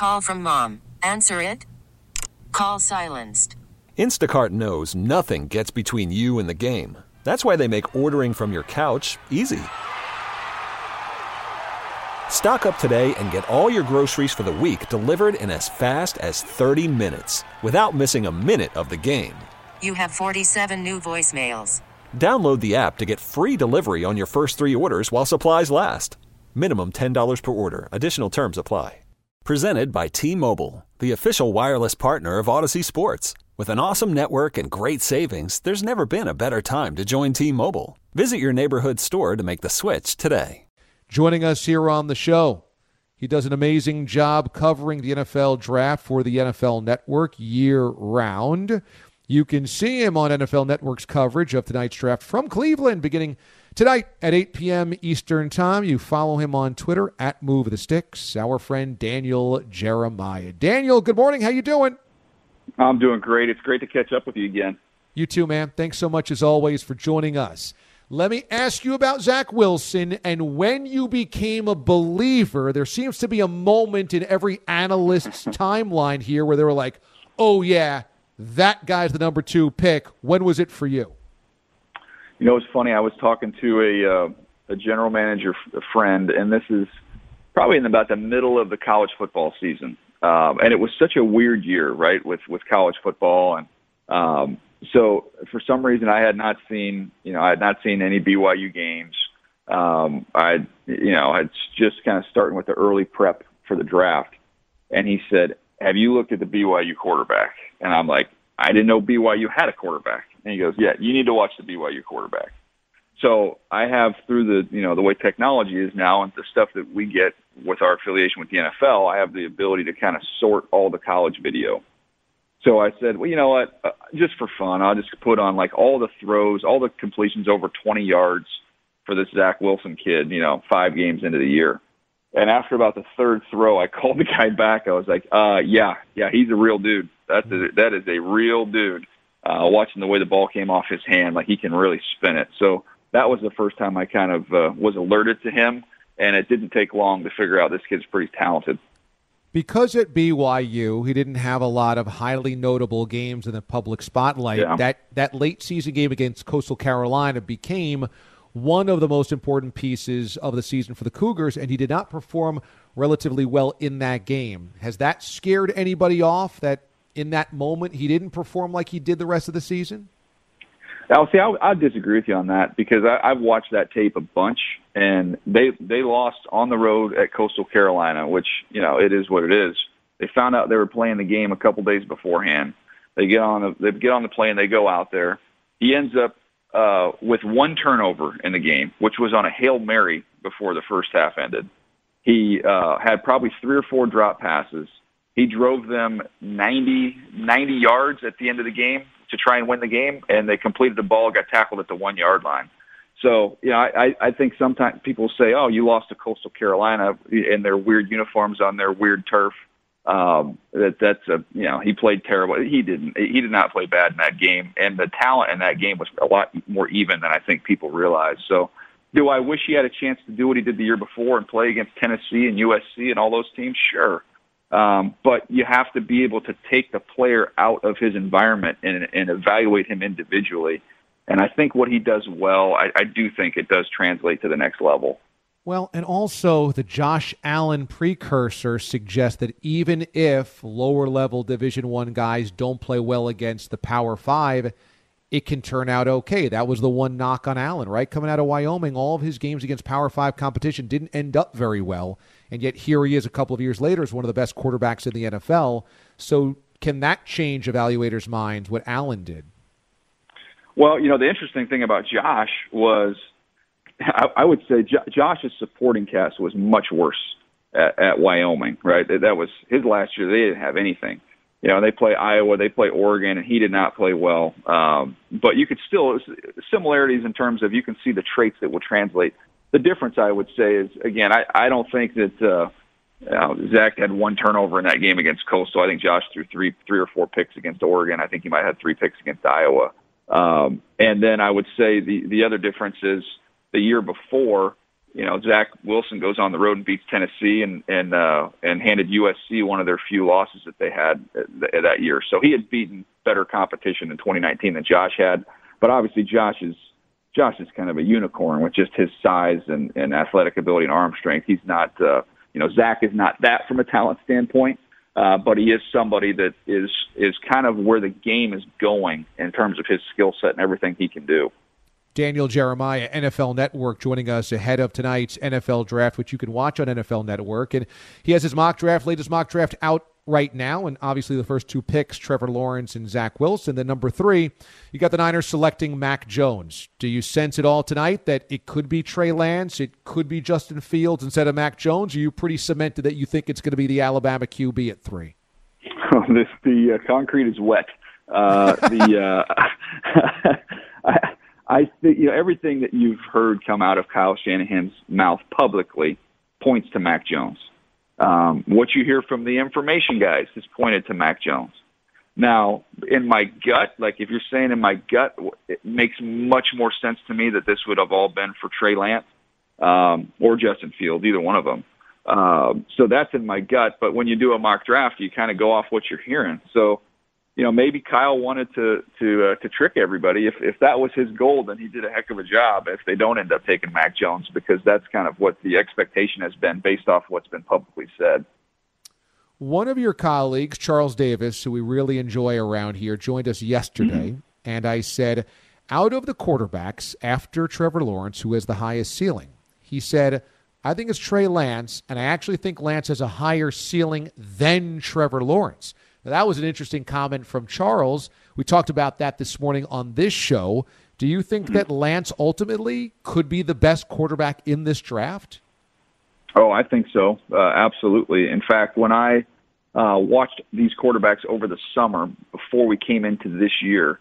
Call from mom. Answer it. Call silenced. Instacart knows nothing gets between you and the game. That's why they make ordering from your couch easy. Stock up today and get all your groceries for the week delivered in as fast as 30 minutes without missing a minute of the game. You have 47 new voicemails. Download the app to get free delivery on your first 3 orders while supplies last. Minimum $10 per order. Additional terms apply. Presented by T-Mobile, the official wireless partner of Odyssey Sports. With an awesome network and great savings, there's never been a better time to join T-Mobile. Visit your neighborhood store to make the switch today. Joining us here on the show, he does an amazing job covering the NFL draft for the NFL Network year-round. You can see him on NFL Network's coverage of tonight's draft from Cleveland beginning tonight at 8 p.m. Eastern Time. You follow him on Twitter at Move the Sticks, our friend Daniel Jeremiah. Daniel, good morning. How you doing? I'm doing great. It's great to catch up with you again. You too, man. Thanks so much, as always, for joining us. Let me ask you about Zach Wilson and when you became a believer. There seems to be a moment in every analyst's timeline here where they were like, oh, yeah, that guy's the number 2 pick. When was it for you? You know, it's funny. I was talking to a general manager, a friend, and this is probably in about the middle of the college football season. And it was such a weird year, right, with college football. And so for some reason I had not seen any BYU games. I'd just kind of starting with the early prep for the draft. And he said, have you looked at the BYU quarterback? And I'm like, I didn't know BYU had a quarterback. And he goes, yeah, you need to watch the BYU quarterback. So I have, through the way technology is now and the stuff that we get with our affiliation with the NFL, I have the ability to kind of sort all the college video. So I said, well, you know what, just for fun, I'll just put on like all the throws, all the completions over 20 yards for this Zach Wilson kid, 5 games into the year. And after about the 3rd throw, I called the guy back. I was like, yeah, he's a real dude. That is a real dude. Watching the way the ball came off his hand, like he can really spin it. So that was the first time I kind of was alerted to him, and it didn't take long to figure out this kid's pretty talented. Because at BYU, he didn't have a lot of highly notable games in the public spotlight. Yeah. That late season game against Coastal Carolina became one of the most important pieces of the season for the Cougars, and he did not perform relatively well in that game. Has that scared anybody off, that in that moment he didn't perform like he did the rest of the season? Now, see, I disagree with you on that because I've watched that tape a bunch, and they lost on the road at Coastal Carolina, which, it is what it is. They found out they were playing the game a couple days beforehand. They get on the plane, they go out there. He ends up with 1 turnover in the game, which was on a Hail Mary before the first half ended. He had probably 3 or 4 drop passes. He drove them 90 yards at the end of the game to try and win the game, and they completed the ball, got tackled at the 1-yard line. So, I think sometimes people say, oh, you lost to Coastal Carolina in their weird uniforms on their weird turf. He played terrible. He did not play bad in that game, and the talent in that game was a lot more even than I think people realize. So do I wish he had a chance to do what he did the year before and play against Tennessee and USC and all those teams? Sure. But you have to be able to take the player out of his environment and evaluate him individually. And I think what he does well, I do think it does translate to the next level. Well, and also the Josh Allen precursor suggests that even if lower-level Division I guys don't play well against the Power 5, it can turn out okay. That was the one knock on Allen, right? Coming out of Wyoming, all of his games against Power 5 competition didn't end up very well, and yet here he is a couple of years later as one of the best quarterbacks in the NFL. So can that change evaluators' minds, what Allen did? Well, the interesting thing about Josh was I would say Josh's supporting cast was much worse at Wyoming, right? That was his last year. They didn't have anything. They play Iowa, they play Oregon, and he did not play well. But you could still, similarities in terms of you can see the traits that will translate. The difference, I would say, is, again, I don't think that Zach had 1 turnover in that game against Coastal. I think Josh threw three or 4 picks against Oregon. I think he might have had 3 picks against Iowa. And then I would say the other difference is the year before, Zach Wilson goes on the road and beats Tennessee and handed USC one of their few losses that they had that year. So he had beaten better competition in 2019 than Josh had. But obviously Josh is kind of a unicorn with just his size and athletic ability and arm strength. He's not, Zach is not that from a talent standpoint, but he is somebody that is kind of where the game is going in terms of his skill set and everything he can do. Daniel Jeremiah, NFL Network, joining us ahead of tonight's NFL Draft, which you can watch on NFL Network. And he has his latest mock draft out right now. And obviously the first two picks, Trevor Lawrence and Zach Wilson. Then number 3, you got the Niners selecting Mac Jones. Do you sense at all tonight that it could be Trey Lance, it could be Justin Fields instead of Mac Jones? Are you pretty cemented that you think it's going to be the Alabama QB at 3? The concrete is wet. I think everything that you've heard come out of Kyle Shanahan's mouth publicly points to Mac Jones. What you hear from the information guys has pointed to Mac Jones. Now, in my gut, like if you're saying in my gut, it makes much more sense to me that this would have all been for Trey Lance or Justin Fields, either one of them. So that's in my gut. But when you do a mock draft, you kind of go off what you're hearing. So, maybe Kyle wanted to trick everybody. If that was his goal, then he did a heck of a job if they don't end up taking Mac Jones, because that's kind of what the expectation has been based off what's been publicly said. One of your colleagues, Charles Davis, who we really enjoy around here, joined us yesterday, and I said, out of the quarterbacks after Trevor Lawrence, who has the highest ceiling, he said, I think it's Trey Lance, and I actually think Lance has a higher ceiling than Trevor Lawrence. Now, that was an interesting comment from Charles. We talked about that this morning on this show. Do you think that Lance ultimately could be the best quarterback in this draft? Oh, I think so. Absolutely. In fact, when I watched these quarterbacks over the summer before we came into this year,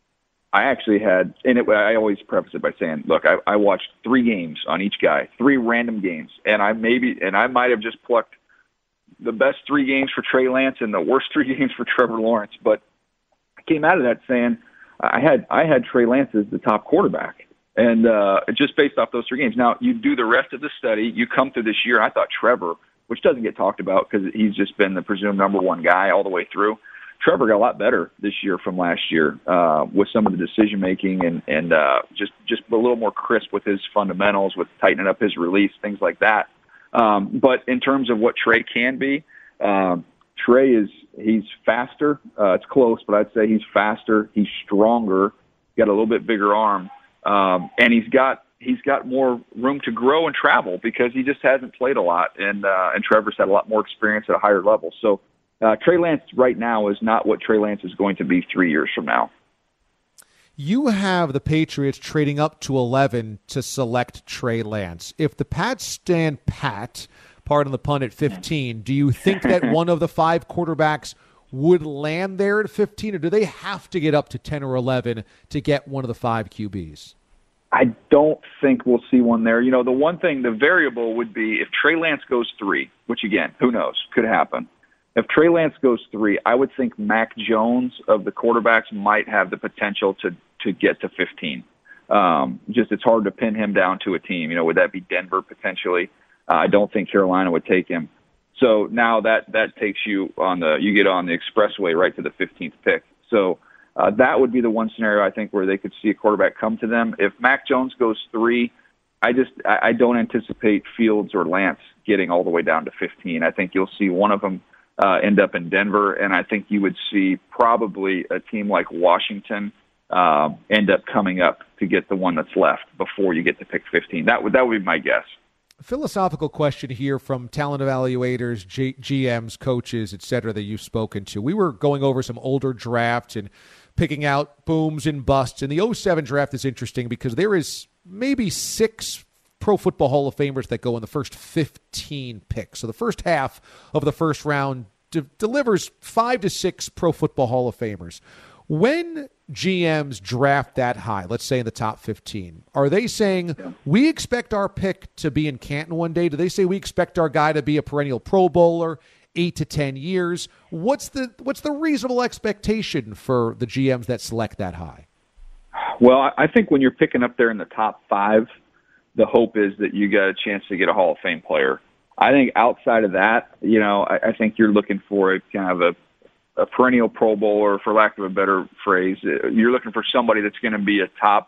I actually had, I always preface it by saying, look, I watched 3 games on each guy, 3 random games, and I might have just plucked the best 3 games for Trey Lance and the worst 3 games for Trevor Lawrence. But I came out of that saying I had Trey Lance as the top quarterback, and just based off those 3 games. Now, you do the rest of the study. You come through this year, I thought Trevor, which doesn't get talked about because he's just been the presumed number 1 guy all the way through. Trevor got a lot better this year from last year with some of the decision-making and just a little more crisp with his fundamentals, with tightening up his release, things like that. But in terms of what Trey can be, Trey he's faster. It's close, but I'd say he's faster. He's stronger, got a little bit bigger arm, and he's got more room to grow and travel because he just hasn't played a lot, and Trevor's had a lot more experience at a higher level. So Trey Lance right now is not what Trey Lance is going to be 3 years from now. You have the Patriots trading up to 11 to select Trey Lance. If the Pats stand pat, pardon the pun, at 15, do you think that one of the 5 quarterbacks would land there at 15, or do they have to get up to 10 or 11 to get one of the 5 QBs? I don't think we'll see one there. The one thing, the variable would be if Trey Lance goes 3, which, again, who knows, could happen. If Trey Lance goes 3, I would think Mac Jones of the quarterbacks might have the potential to get to 15. Just it's hard to pin him down to a team. Would that be Denver potentially? I don't think Carolina would take him. So now that takes you you get on the expressway right to the 15th pick. So that would be the one scenario I think where they could see a quarterback come to them. If Mac Jones goes 3, I don't anticipate Fields or Lance getting all the way down to 15. I think you'll see one of them end up in Denver, and I think you would see probably a team like Washington end up coming up to get the one that's left before you get to pick 15. That would be my guess. Philosophical question here from talent evaluators, GMs, coaches, et cetera, that you've spoken to. We were going over some older drafts and picking out booms and busts. And the 07 draft is interesting because there is maybe 6 Pro Football Hall of Famers that go in the first 15 picks. So the first half of the first round delivers 5 to 6 Pro Football Hall of Famers. When GMs draft that high, let's say in the top 15, are they saying, we expect our pick to be in Canton one day? Do they say we expect our guy to be a perennial Pro Bowler, 8 to 10 years? What's the reasonable expectation for the GMs that select that high? Well, I think when you're picking up there in the top 5, the hope is that you got a chance to get a Hall of Fame player. I think outside of that, I think you're looking for a kind of a perennial Pro Bowler, for lack of a better phrase. You're looking for somebody that's going to be a top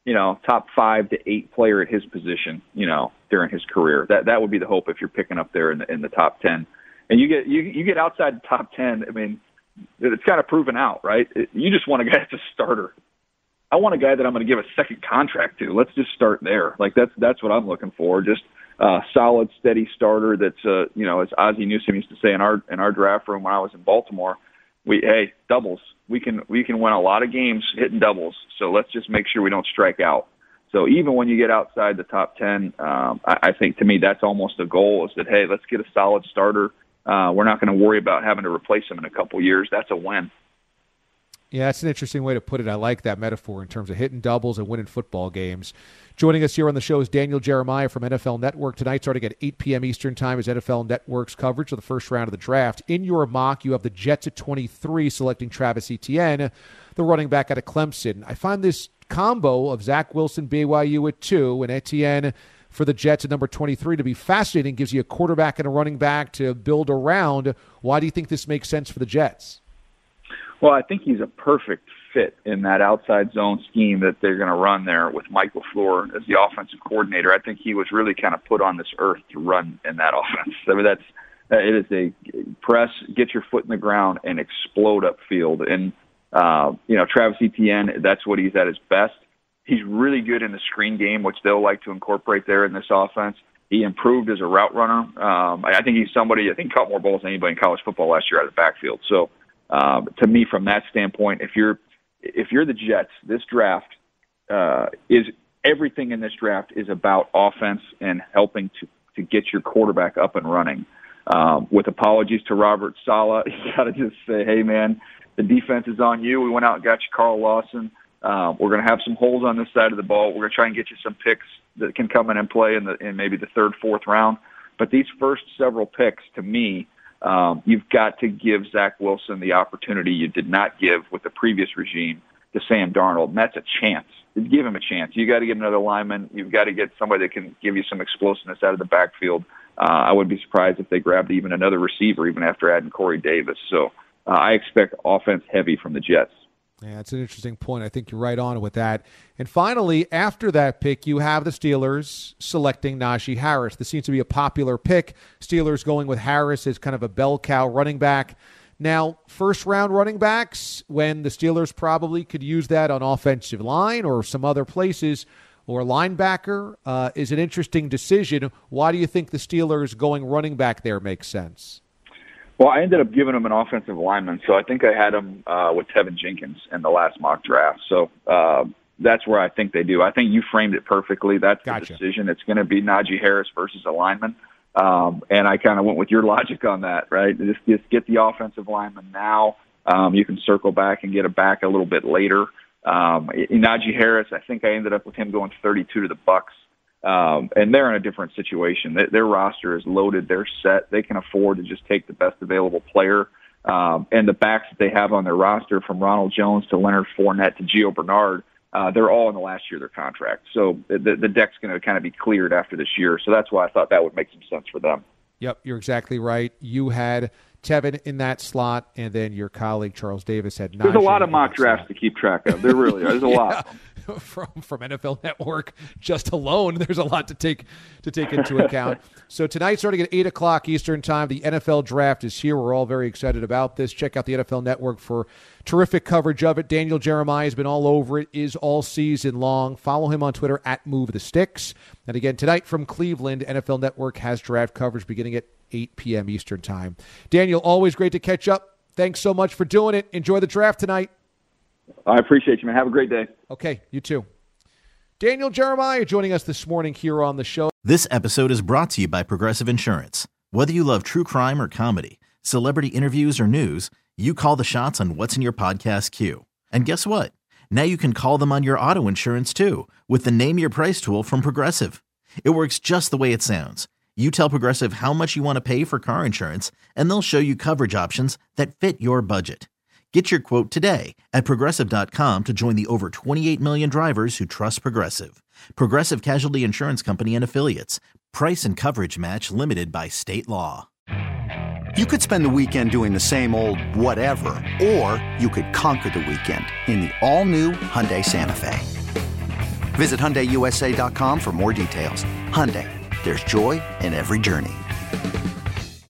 5 to 8 player at his position, during his career. That would be the hope if you're picking up there in the top 10. And you get outside the top 10. I mean, it's kind of proven out, right? You just want a guy that's a starter. I want a guy that I'm going to give a second contract to. Let's just start there. Like that's what I'm looking for. Just a solid, steady starter. That's as Ozzie Newsome used to say in our draft room when I was in Baltimore. Doubles. We can win a lot of games hitting doubles. So let's just make sure we don't strike out. So even when you get outside the top 10, I think to me that's almost a goal. Is that let's get a solid starter. We're not going to worry about having to replace him in a couple years. That's a win. Yeah, that's an interesting way to put it. I like that metaphor in terms of hitting doubles and winning football games. Joining us here on the show is Daniel Jeremiah from NFL Network tonight, starting at 8 p.m. Eastern Time, is NFL Network's coverage of the first round of the draft. In your mock, you have the Jets at 23, selecting Travis Etienne, the running back out of Clemson. I find this combo of Zach Wilson, BYU at 2, and Etienne for the Jets at number 23 to be fascinating. Gives you a quarterback and a running back to build around. Why do you think this makes sense for the Jets? Well, I think he's a perfect fit in that outside zone scheme that they're going to run there with Mike LaFleur as the offensive coordinator. I think he was really kind of put on this earth to run in that offense. I mean, it is a press, get your foot in the ground, and explode upfield. And Travis Etienne, that's what he's at his best. He's really good in the screen game, which they'll like to incorporate there in this offense. He improved as a route runner. I think he's somebody. I think caught more balls than anybody in college football last year out of the backfield. So. To me, from that standpoint, if you're the Jets, this draft is everything in this draft is about offense and helping to get your quarterback up and running. With apologies to Robert Saleh, you got to just say, hey man, the defense is on you. We went out and got you Carl Lawson. We're going to have some holes on this side of the ball. We're going to try and get you some picks that can come in and play in maybe the 3rd, 4th round. But these first several picks, to me. You've got to give Zach Wilson the opportunity you did not give with the previous regime to Sam Darnold, and that's a chance. Give him a chance. You got to get another lineman. You've got to get somebody that can give you some explosiveness out of the backfield. I wouldn't be surprised if they grabbed even another receiver, even after adding Corey Davis. So I expect offense heavy from the Jets. Yeah, that's an interesting point. I think you're right on with that. And finally, after that pick, you have the Steelers selecting Najee Harris. This seems to be a popular pick. Steelers going with Harris as kind of a bell cow running back. Now, first-round running backs, when the Steelers probably could use that on offensive line or some other places, or linebacker, is an interesting decision. Why do you think the Steelers going running back there makes sense? Well, I ended up giving him an offensive lineman, so I think I had him with Tevin Jenkins in the last mock draft. So that's where I think they do. I think you framed it perfectly. That's Gotcha. The decision. It's going to be Najee Harris versus a lineman. And I kind of went with your logic on that, right? Just get the offensive lineman now. You can circle back and get it back a little bit later. Najee Harris, I think I ended up with him going 32 to the Bucs. And they're in a different situation. Their roster is loaded. They're set. They can afford to just take the best available player. And the backs that they have on their roster, from Ronald Jones to Leonard Fournette to Gio Bernard, they're all in the last year of their contract. So the deck's going to kind of be cleared after this year. So that's why I thought that would make some sense for them. Yep, you're exactly right. You had Tevin in that slot, and then your colleague Charles Davis had Najee. There's a lot of mock drafts to keep track of. There really are. There's a lot. From NFL Network just alone, there's a lot to take into account. So tonight, starting at 8 o'clock Eastern Time, the NFL Draft is here. We're all very excited about this. Check out the NFL Network for terrific coverage of it. Daniel Jeremiah has been all over it, is all season long. Follow him on Twitter at MoveTheSticks. And again, tonight from Cleveland, NFL Network has draft coverage beginning at 8 p.m. Eastern Time. Daniel, always great to catch up. Thanks so much for doing it. Enjoy the draft tonight. I appreciate you, man. Have a great day. Okay, you too. Daniel Jeremiah joining us this morning here on the show. This episode is brought to you by Progressive Insurance. Whether you love true crime or comedy, celebrity interviews or news, you call the shots on what's in your podcast queue. And guess what? Now you can call them on your auto insurance too with the Name Your Price tool from Progressive. It works just the way it sounds. You tell Progressive how much you want to pay for car insurance, and they'll show you coverage options that fit your budget. Get your quote today at Progressive.com to join the over 28 million drivers who trust Progressive. Progressive Casualty Insurance Company and Affiliates. Price and coverage match limited by state law. You could spend the weekend doing the same old whatever, or you could conquer the weekend in the all-new Hyundai Santa Fe. Visit HyundaiUSA.com for more details. Hyundai, there's joy in every journey.